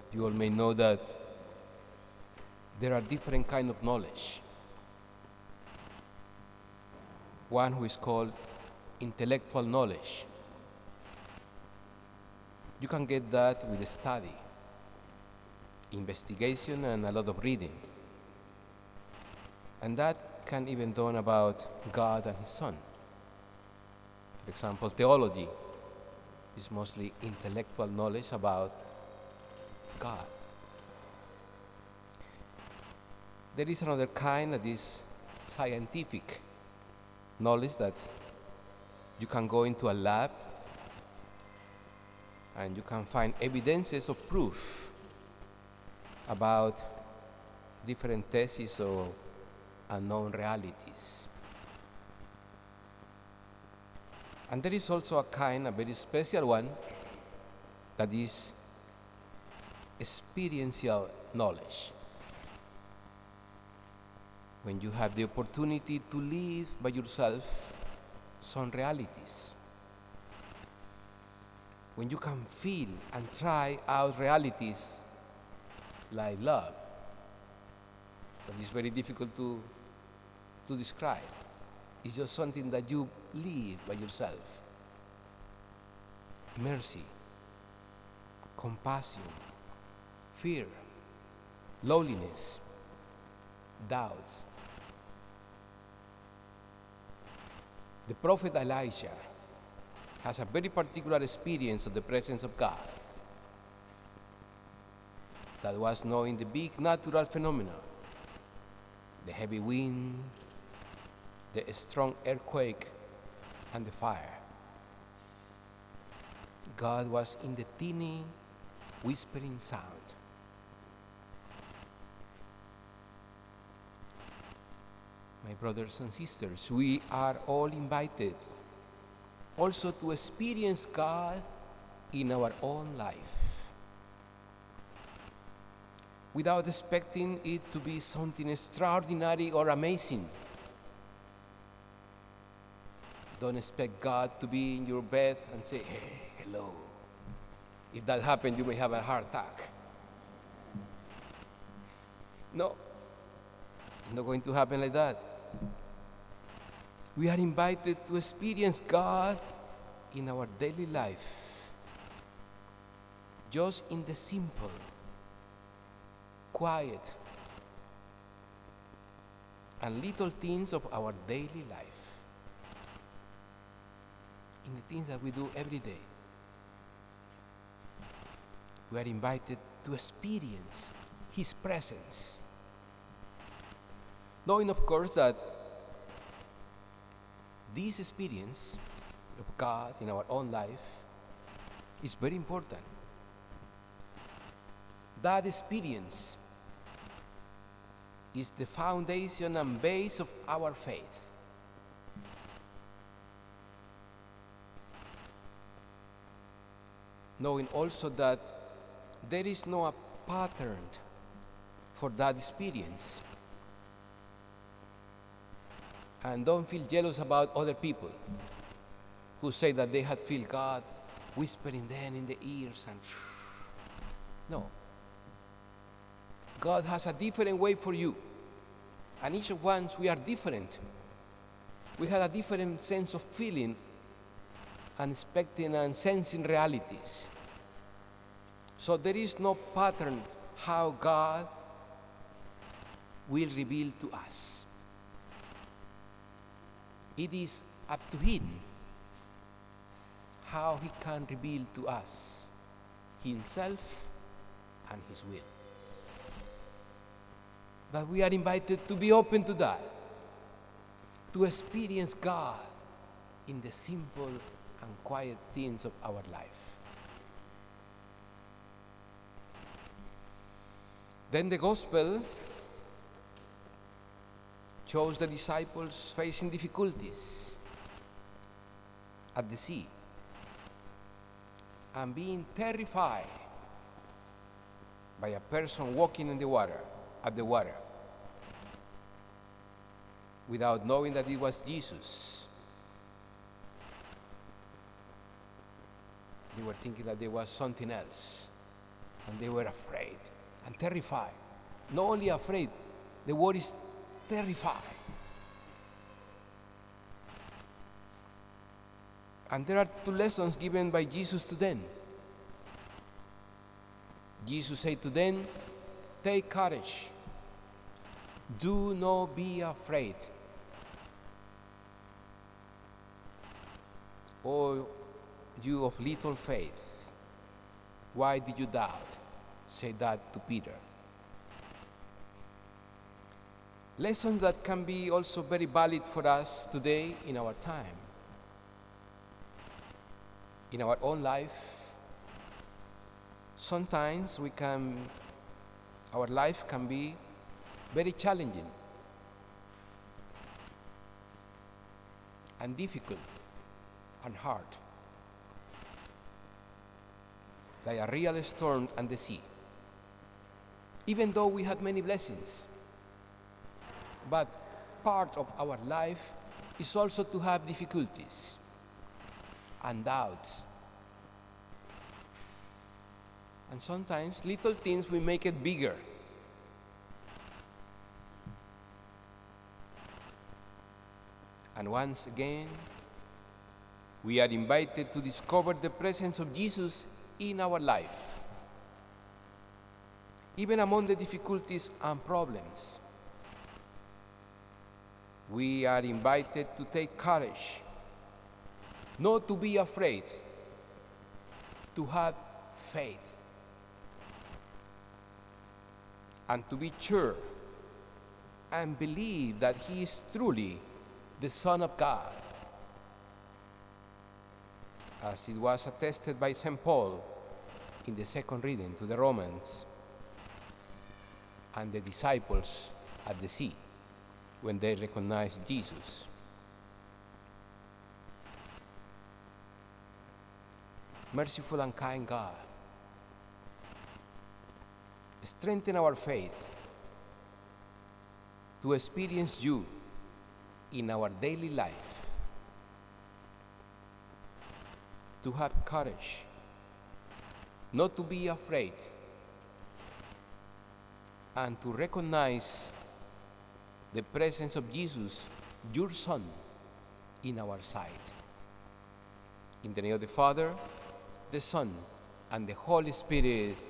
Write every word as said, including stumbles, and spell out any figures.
You all may know that there are different kind of knowledge. One who is called intellectual knowledge. You can get that with study, investigation, and a lot of reading. And that can even done about God and His Son. For example, theology is mostly intellectual knowledge about God. There is another kind that is scientific knowledge, that you can go into a lab and you can find evidences of proof about different theses or unknown realities. And there is also a kind, a very special one, that is experiential knowledge. When you have the opportunity to live by yourself some realities. When you can feel and try out realities like love. That is very difficult to, to describe. It's just something that you live by yourself. Mercy, compassion, fear, loneliness, doubts. The prophet Elijah has a very particular experience of the presence of God that was knowing the big natural phenomena, the heavy wind, the strong earthquake, and the fire. God was in the teeny whispering sound. My brothers and sisters, we are all invited also to experience God in our own life, without expecting it to be something extraordinary or amazing. Don't expect God to be in your bed and say, hey, hello. If that happened, you may have a heart attack. No, it's not going to happen like that. We are invited to experience God in our daily life, just in the simple, quiet, and little things of our daily life, in the things that we do every day. We are invited to experience His presence, knowing, of course, that this experience of God in our own life is very important. That experience is the foundation and base of our faith. Knowing also that there is no pattern for that experience. And don't feel jealous about other people who say that they had feel God whispering them in the ears. And no. God has a different way for you. And each of us, we are different. We have a different sense of feeling and expecting and sensing realities. So there is no pattern how God will reveal to us. It is up to Him how He can reveal to us Himself and His will. But we are invited to be open to that, to experience God in the simple and quiet things of our life. Then the gospel shows the disciples facing difficulties at the sea and being terrified by a person walking in the water, at the water, without knowing that it was Jesus. They were thinking that there was something else. And they were afraid and terrified. Not only afraid, the word is terrified. And there are two lessons given by Jesus to them. Jesus said to them, "Take courage. Do not be afraid. O you of little faith, why did you doubt?" Said that to Peter. Lessons that can be also very valid for us today in our time. In our own life, sometimes we can, our life can be very challenging and difficult and hard, like a real storm and the sea. Even though we had many blessings, but part of our life is also to have difficulties and doubts. And sometimes little things we make it bigger. And once again, we are invited to discover the presence of Jesus in our life, even among the difficulties and problems. We are invited to take courage, not to be afraid, to have faith, and to be sure and believe that He is truly the Son of God, as it was attested by Saint Paul in the second reading to the Romans and the disciples at the sea when they recognized Jesus. Merciful and kind God, strengthen our faith to experience You in our daily life, to have courage, not to be afraid, and to recognize the presence of Jesus, Your Son, in our sight. In the name of the Father, the Son, and the Holy Spirit.